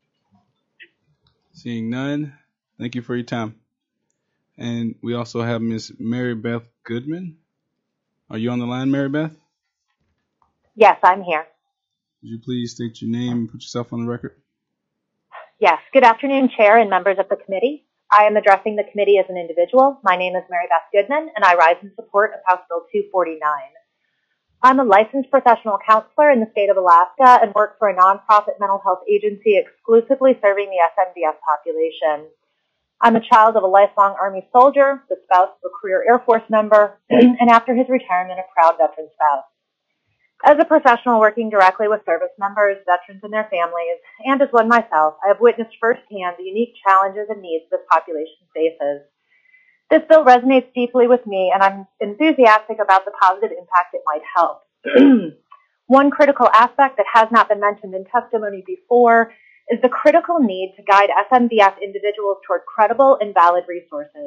Speaker 1: Seeing none, thank you for your time. And we also have Ms. Mary Beth Goodman. Are you on the line, Mary Beth?
Speaker 12: Yes, I'm here.
Speaker 1: Would you please state your name and put yourself on the record?
Speaker 12: Yes. Good afternoon, Chair and members of the committee. I am addressing the committee as an individual. My name is Mary Beth Goodman, and I rise in support of House Bill 249. I'm a licensed professional counselor in the state of Alaska and work for a nonprofit mental health agency exclusively serving the SMDF population. I'm a child of a lifelong Army soldier, the spouse of a career Air Force member, and after his retirement, a proud veteran spouse. As a professional working directly with service members, veterans, and their families, and as one myself, I have witnessed firsthand the unique challenges and needs this population faces. This bill resonates deeply with me, and I'm enthusiastic about the positive impact it might help. One critical aspect that has not been mentioned in testimony before is the critical need to guide SMDF individuals toward credible and valid resources.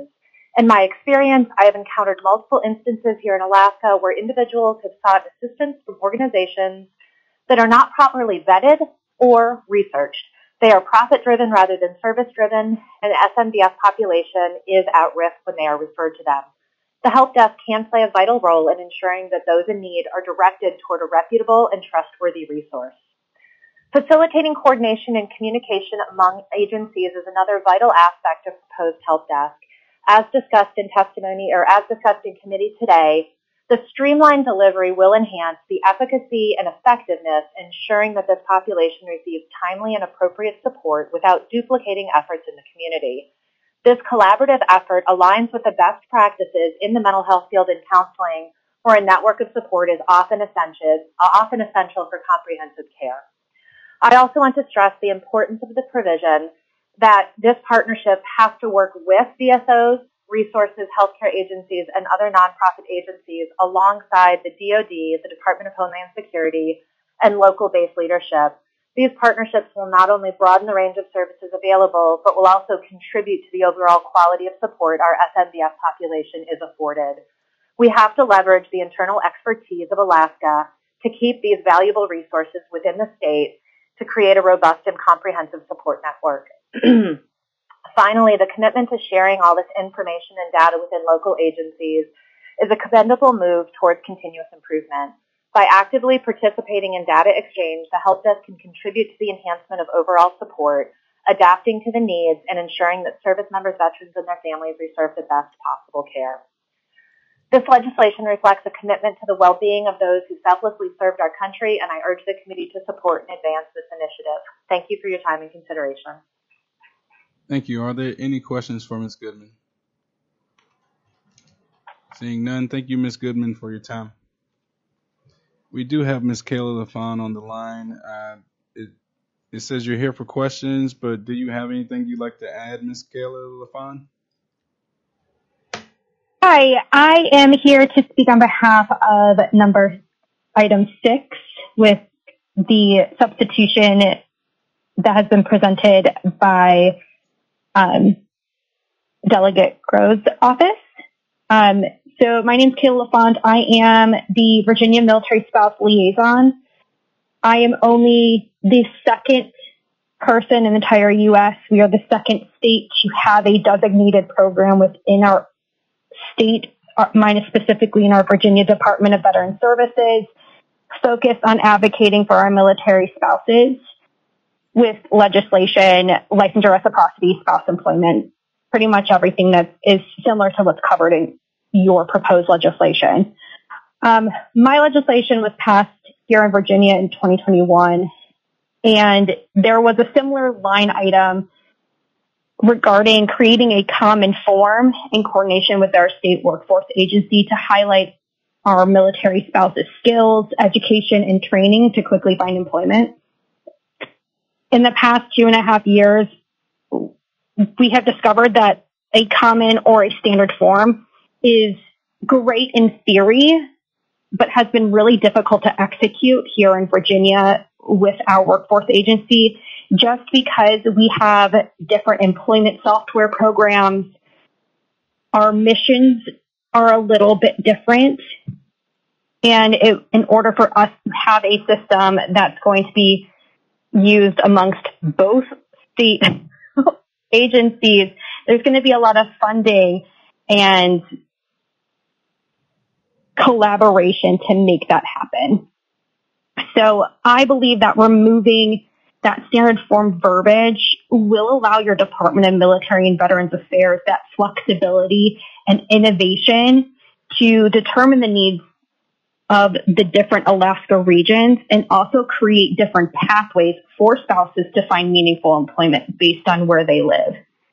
Speaker 12: In my experience, I have encountered multiple instances here in Alaska where individuals have sought assistance from organizations that are not properly vetted or researched. They are profit-driven rather than service-driven, and the SNBF population is at risk when they are referred to them. The help desk can play a vital role in ensuring that those in need are directed toward a reputable and trustworthy resource. Facilitating coordination and communication among agencies is another vital aspect of proposed help desk. As discussed in testimony or as discussed in committee today, the streamlined delivery will enhance the efficacy and effectiveness, ensuring that this population receives timely and appropriate support without duplicating efforts in the community. This collaborative effort aligns with the best practices in the mental health field and counseling, where a network of support is often essential for comprehensive care. I also want to stress the importance of the provision that this partnership has to work with VSOs, resources, healthcare agencies, and other nonprofit agencies alongside the DoD, the Department of Homeland Security, and local-based leadership. These partnerships will not only broaden the range of services available, but will also contribute to the overall quality of support our SNBF population is afforded. We have to leverage the internal expertise of Alaska to keep these valuable resources within the state to create a robust and comprehensive support network. Finally, the commitment to sharing all this information and data within local agencies is a commendable move towards continuous improvement. By actively participating in data exchange, the help desk can contribute to the enhancement of overall support, adapting to the needs, and ensuring that service members, veterans, and their families receive the best possible care. This legislation reflects a commitment to the well-being of those who selflessly served our country, and I urge the committee to support and advance this initiative. Thank you for your time and consideration.
Speaker 1: Thank you. Are there any questions for Ms. Goodman? Seeing none, thank you, Ms. Goodman, for your time. We do have Ms. Kayla LaFawn on the line. It says you're here for questions, but do you have anything you'd like to add, Ms. Kayla LaFawn?
Speaker 13: Hi, I am here to speak on behalf of item 6 with the substitution that has been presented by Delegate Grove's office. So my name is Kayla LaFont. I am the Virginia Military Spouse Liaison. I am only the second person in the entire U.S. We are the second state to have a designated program within our state, mine specifically in our Virginia Department of Veteran Services, focused on advocating for our military spouses with legislation, licensure reciprocity, spouse employment, pretty much everything that is similar to what's covered in your proposed legislation. My legislation was passed here in Virginia in 2021, and there was a similar line item regarding creating a common form in coordination with our state workforce agency to highlight our military spouses' skills, education, and training to quickly find employment. In the past 2.5 years, we have discovered that a common or a standard form is great in theory, but has been really difficult to execute here in Virginia with our workforce agency, just because we have different employment software programs. Our missions are a little bit different. And in order for us to have a system that's going to be used amongst both state agencies, there's going to be a lot of funding and collaboration to make that happen. So I believe that removing that standard form verbiage will allow your Department of Military and Veterans Affairs that flexibility and innovation to determine the needs of the different Alaska regions and also create different pathways for spouses to find meaningful employment based on where they live.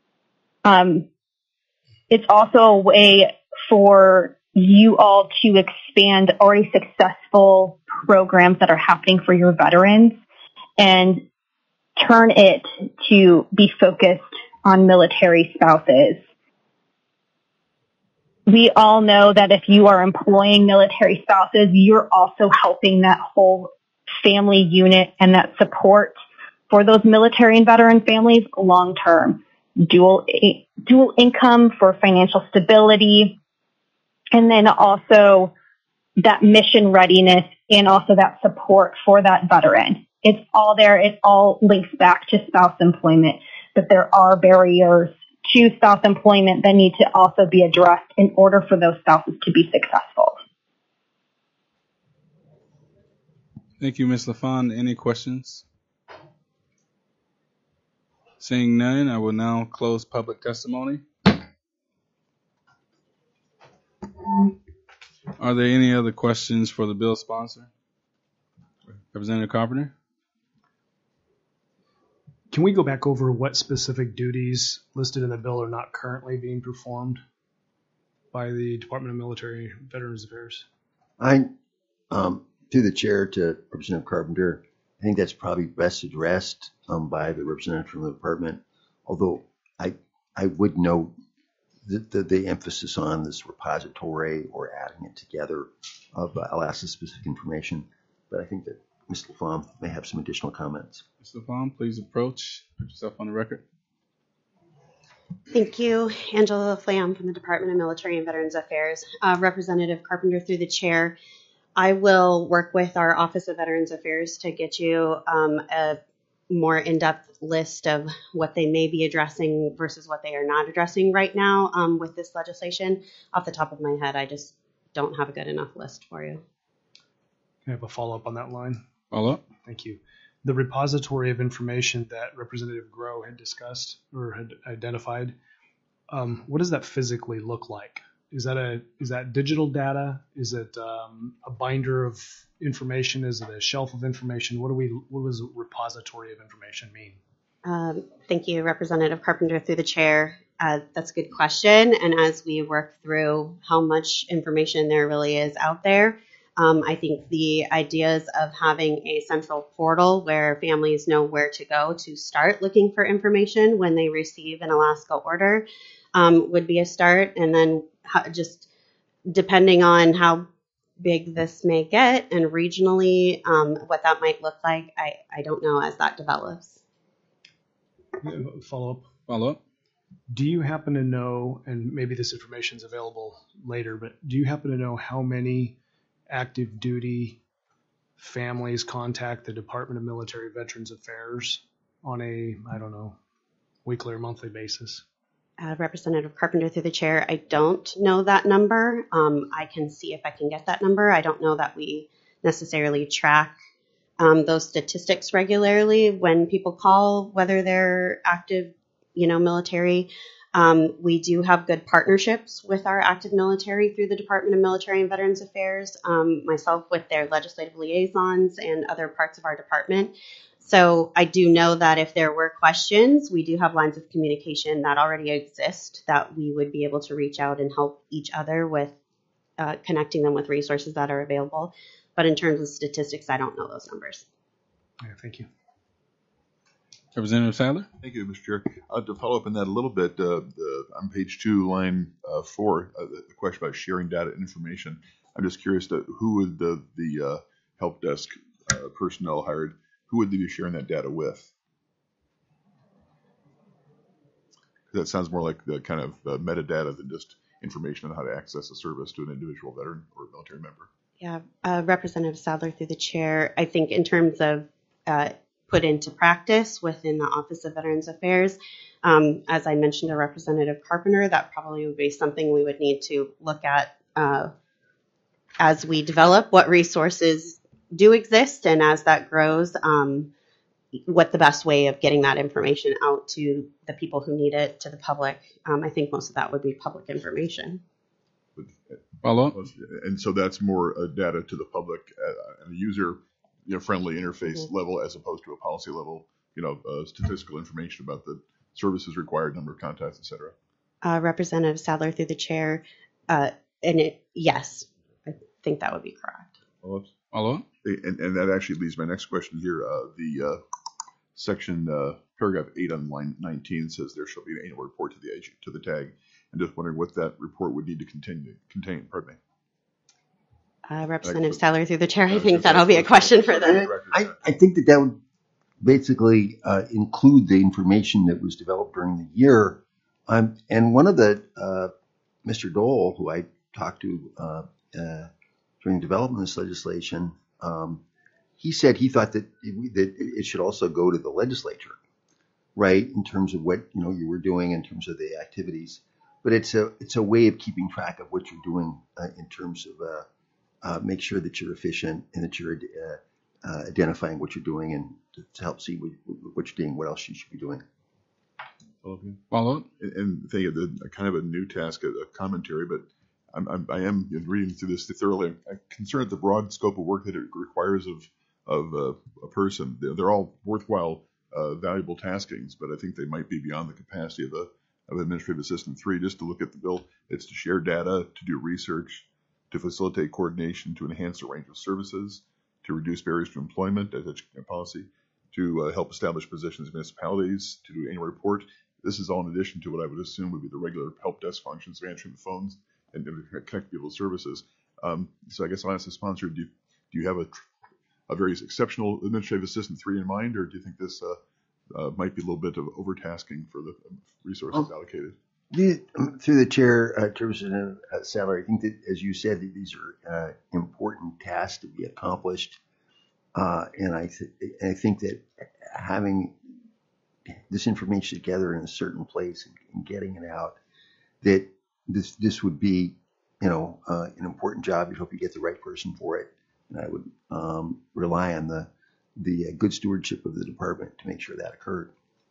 Speaker 13: It's also a way for you all to expand already successful programs that are happening for your veterans and turn it to be focused on military spouses. We all know that if you are employing military spouses, you're also helping that whole family unit and that support for those military and veteran families long term. dual income for financial stability, and then also that mission readiness and also that support for that veteran. It's all there. It all links back to spouse employment, but there are barriers to spouse employment that need to also be addressed in order for those spouses to be successful.
Speaker 1: Thank you, Ms. LaFond. Any questions? Seeing none, I will now close public testimony. Are there any other questions for the bill sponsor? Representative Carpenter?
Speaker 9: Can we go back over what specific duties listed in the bill are not currently being performed by the Department of Military and Veterans Affairs?
Speaker 3: Through the chair to Representative Carpenter, I think that's probably best addressed by the representative from the department. Although I would note the emphasis on this repository or adding it together of Alaska specific information. But I think that Ms. LaFond may have some additional comments.
Speaker 1: Ms. LaFond, please approach. Put yourself on the record.
Speaker 7: Thank you. Angela Flam from the Department of Military and Veterans Affairs. Representative Carpenter, through the chair, I will work with our Office of Veterans Affairs to get you a more in-depth list of what they may be addressing versus what they are not addressing right now with this legislation. Off the top of my head, I just don't have a good enough list for you.
Speaker 9: Can I have a follow-up on that line?
Speaker 1: Follow-up?
Speaker 9: Thank you. The repository of information that Representative Grow had discussed or had identified, what does that physically look like? Is that digital data? Is it a binder of information? Is it a shelf of information? What does a repository of information mean?
Speaker 7: Thank you, Representative Carpenter, through the chair. That's a good question. And as we work through how much information there really is out there, I think the ideas of having a central portal where families know where to go to start looking for information when they receive an Alaska order would be a start. And then just depending on how big this may get and regionally what that might look like, I don't know as that develops.
Speaker 9: Follow-up. Do you happen to know, and maybe this information is available later, but do you happen to know how many active duty families contact the Department of Military Veterans Affairs on a, weekly or monthly basis?
Speaker 7: Representative Carpenter, through the chair, I don't know that number. I can see if I can get that number. I don't know that we necessarily track those statistics regularly when people call, whether they're active, military. We do have good partnerships with our active military through the Department of Military and Veterans Affairs, myself with their legislative liaisons and other parts of our department. So I do know that if there were questions, we do have lines of communication that already exist that we would be able to reach out and help each other with connecting them with resources that are available. But in terms of statistics, I don't know those numbers.
Speaker 9: Yeah, thank you.
Speaker 1: Representative Sadler?
Speaker 6: Thank you, Mr. Chair. To follow up on that a little bit, on page 2, line 4, the question about sharing data and information. I'm just curious who would the help desk personnel hired, who would they be sharing that data with? That sounds more like the kind of metadata than just information on how to access a service to an individual veteran or military member.
Speaker 7: Yeah, Representative Sadler, through the chair, I think in terms of put into practice within the Office of Veterans Affairs, as I mentioned to Representative Carpenter, that probably would be something we would need to look at as we develop what resources do exist, and as that grows, what the best way of getting that information out to the people who need it, to the public. I think most of that would be public information.
Speaker 1: Follow up?
Speaker 6: And so that's more data to the public and a user friendly interface level as opposed to a policy level, statistical information about the services required, number of contacts, et cetera.
Speaker 7: Representative Sadler, through the chair, yes, I think that would be correct.
Speaker 1: Follow up?
Speaker 6: And that actually leads my next question here. The section, paragraph 8 on line 19 says there shall be an annual report to the TAG. I'm just wondering what that report would need to contain. Pardon me.
Speaker 7: Representative Sadler, through the chair, I think that'll be a question for the.
Speaker 3: I think that would basically include the information that was developed during the year. And one of the, Mr. Dole, who I talked to during development of this legislation, he said he thought that it should also go to the legislature, right, in terms of what you were doing in terms of the activities. But it's a way of keeping track of what you're doing in terms of make sure that you're efficient and that you're identifying what you're doing and to help see what you're doing, what else you should be doing.
Speaker 1: Follow up?
Speaker 6: And think of a kind of a new task, a commentary, but I am reading through this thoroughly. I'm concerned at the broad scope of work that it requires of a person. They're all worthwhile, valuable taskings, but I think they might be beyond the capacity of Administrative Assistant 3. Just to look at the bill, it's to share data, to do research, to facilitate coordination, to enhance the range of services, to reduce barriers to employment as a policy, to help establish positions in municipalities, to do annual report. This is all in addition to what I would assume would be the regular help desk functions of answering the phones and connect people to services. So I guess I'll ask the sponsor, do you have a very exceptional Administrative Assistant 3 in mind, or do you think this might be a little bit of overtasking for the resources allocated?
Speaker 3: Through the chair, in terms of salary, I think that, as you said, that these are important tasks to be accomplished. And I think that having this information together in a certain place and getting it out, that this would be, an important job. You hope you get the right person for it. And I would rely on the good stewardship of the department to make sure that occurred.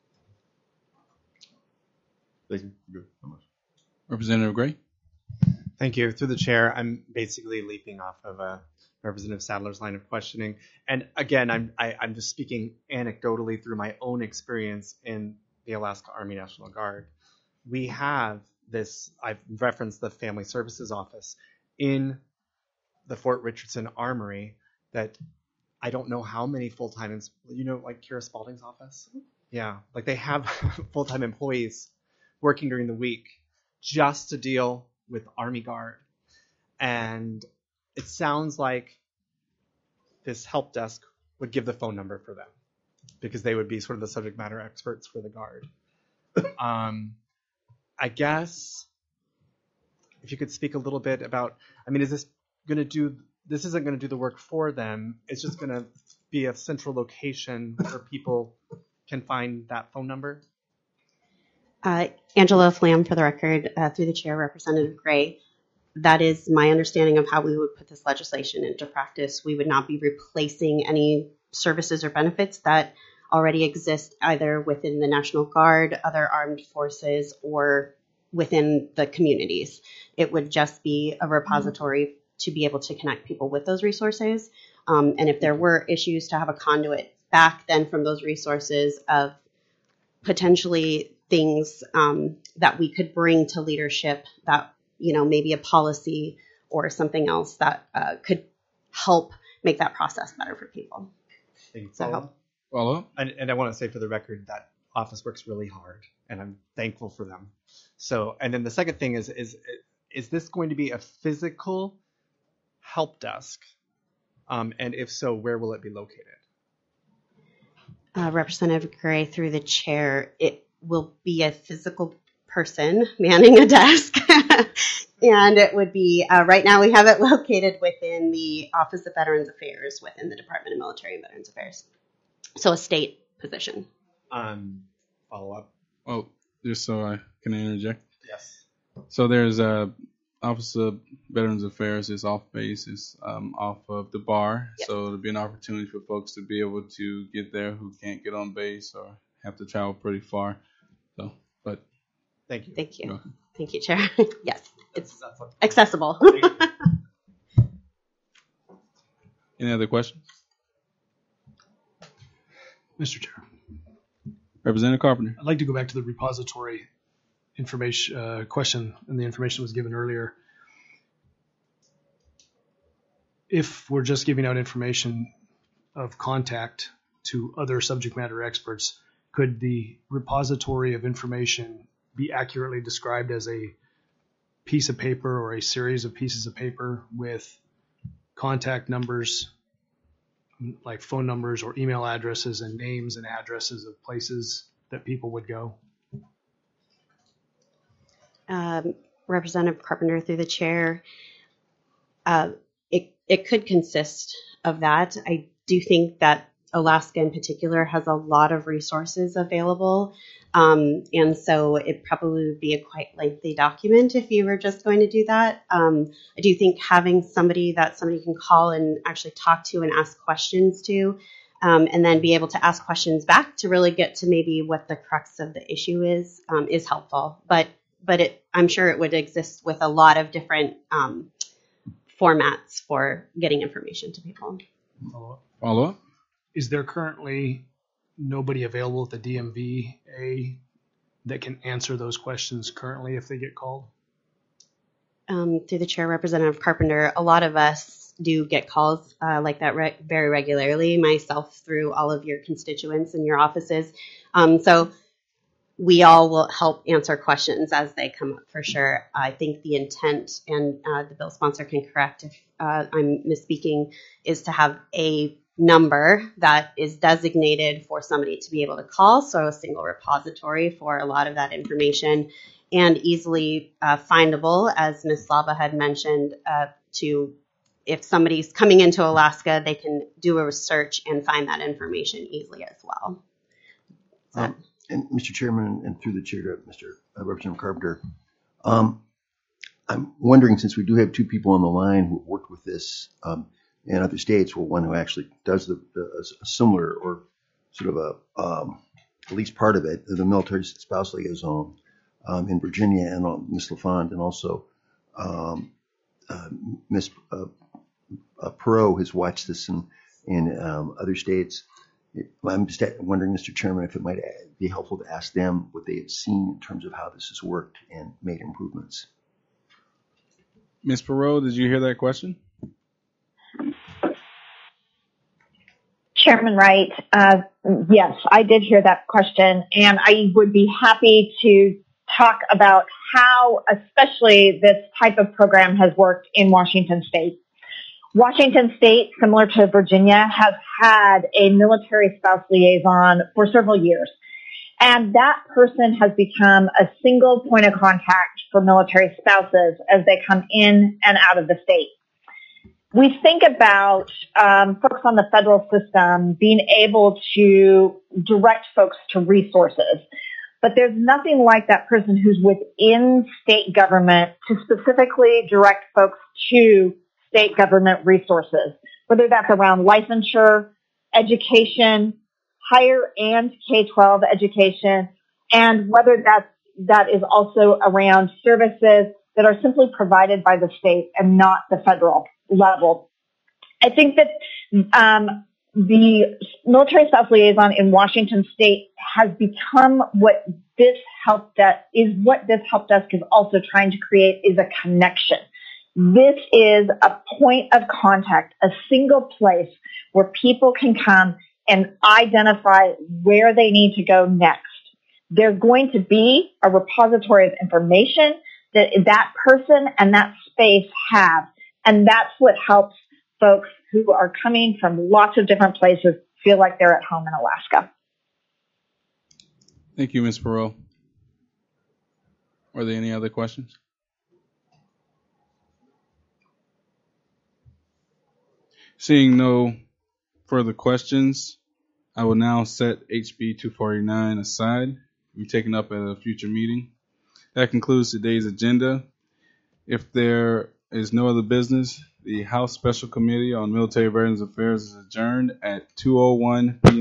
Speaker 6: Thank you. Good.
Speaker 1: Representative Gray.
Speaker 14: Thank you. Through the chair, I'm basically leaping off of Representative Sadler's line of questioning. And again, I'm just speaking anecdotally through my own experience in the Alaska Army National Guard. We have this, I've referenced the Family Services Office in the Fort Richardson Armory that I don't know how many full-time, like Kira Spalding's office? Yeah, like they have full-time employees working during the week just to deal with Army Guard. And it sounds like this help desk would give the phone number for them because they would be sort of the subject matter experts for the Guard. I guess if you could speak a little bit about, is this isn't going to do the work for them. It's just going to be a central location where people can find that phone number.
Speaker 7: Angela Flam, for the record, through the chair, Representative Gray. That is my understanding of how we would put this legislation into practice. We would not be replacing any services or benefits that already exist either within the National Guard, other armed forces, or within the communities. It would just be a repository to be able to connect people with those resources. And if there were issues, to have a conduit back then from those resources of potentially things that we could bring to leadership that, maybe a policy or something else that could help make that process better for people.
Speaker 1: Follow up?
Speaker 14: And I want to say for the record that office works really hard and I'm thankful for them. So, and then the second thing is this going to be a physical help desk? And if so, where will it be located?
Speaker 7: Representative Gray, through the chair, it will be a physical person manning a desk. And it would be, right now we have it located within the Office of Veterans Affairs within the Department of Military and Veterans Affairs. So a state position.
Speaker 14: Follow up.
Speaker 1: Oh, just so I can interject.
Speaker 14: Yes.
Speaker 1: So there's a Office of Veterans Affairs is off base, is off of the bar. Yep. So it'll be an opportunity for folks to be able to get there who can't get on base or have to travel pretty far. So, but
Speaker 14: thank you.
Speaker 7: Thank you.
Speaker 1: You're
Speaker 7: Thank you, Chair. Yes, it's accessible.
Speaker 1: Any other questions?
Speaker 9: Mr. Chair.
Speaker 1: Representative Carpenter.
Speaker 9: I'd like to go back to the repository information question and the information that was given earlier. If we're just giving out information of contact to other subject matter experts, could the repository of information be accurately described as a piece of paper or a series of pieces of paper with contact numbers like phone numbers or email addresses and names and addresses of places that people would go?
Speaker 7: Representative Carpenter, through the chair, it could consist of that. I do think that Alaska in particular has a lot of resources available. And so it probably would be a quite lengthy document if you were just going to do that. I do think having somebody that somebody can call and actually talk to and ask questions to, and then be able to ask questions back to really get to maybe what the crux of the issue is helpful. But I'm sure it would exist with a lot of different formats for getting information to people.
Speaker 1: Follow up?
Speaker 9: Is there currently nobody available at the DMVA that can answer those questions currently if they get called?
Speaker 7: Through the chair, Representative Carpenter, a lot of us do get calls like that very regularly, myself through all of your constituents in your offices. So we all will help answer questions as they come up for sure. I think the intent, and the bill sponsor can correct if I'm misspeaking, is to have a number that is designated for somebody to be able to call, so a single repository for a lot of that information, and easily findable, as Ms. Slava had mentioned, to if somebody's coming into Alaska, they can do a search and find that information easily as well.
Speaker 3: And Mr. Chairman, and through the chair to Mr. Representative Carpenter, I'm wondering, since we do have two people on the line who worked with this in other states, well, one who actually does a similar or sort of at least part of it, the military spouse liaison in Virginia, and Ms. LaFont, and also Ms. Perot has watched this in other states. I'm just wondering, Mr. Chairman, if it might be helpful to ask them what they have seen in terms of how this has worked and made improvements.
Speaker 1: Ms. Perot, did you hear that question?
Speaker 8: Chairman Wright, yes, I did hear that question, and I would be happy to talk about how especially this type of program has worked in Washington State. Washington State, similar to Virginia, has had a military spouse liaison for several years. And that person has become a single point of contact for military spouses as they come in and out of the state. We think about folks on the federal system being able to direct folks to resources. But there's nothing like that person who's within state government to specifically direct folks to state government resources, whether that's around licensure, education, higher and K-12 education, and whether that is also around services that are simply provided by the state and not the federal level. I think that the military spouse liaison in Washington State has become what this help desk is also trying to create, is a connection. This is a point of contact, a single place where people can come and identify where they need to go next. There's going to be a repository of information that that person and that space have, and that's what helps folks who are coming from lots of different places feel like they're at home in Alaska.
Speaker 1: Thank you, Ms. Perot. Are there any other questions? Seeing no further questions, I will now set HB 249 aside and be taken up at a future meeting. That concludes today's agenda. If there is no other business, the House Special Committee on Military Veterans Affairs is adjourned at 2:01 p.m.